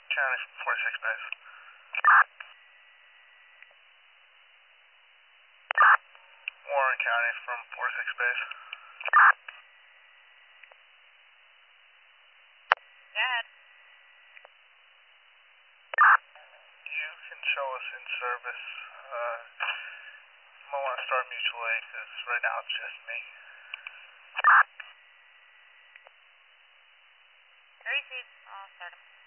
County from 46 base. Warren County from 46 base. Dad. You can show us in service. You might want to start mutual aid because right now it's just me. Received. I'll start him.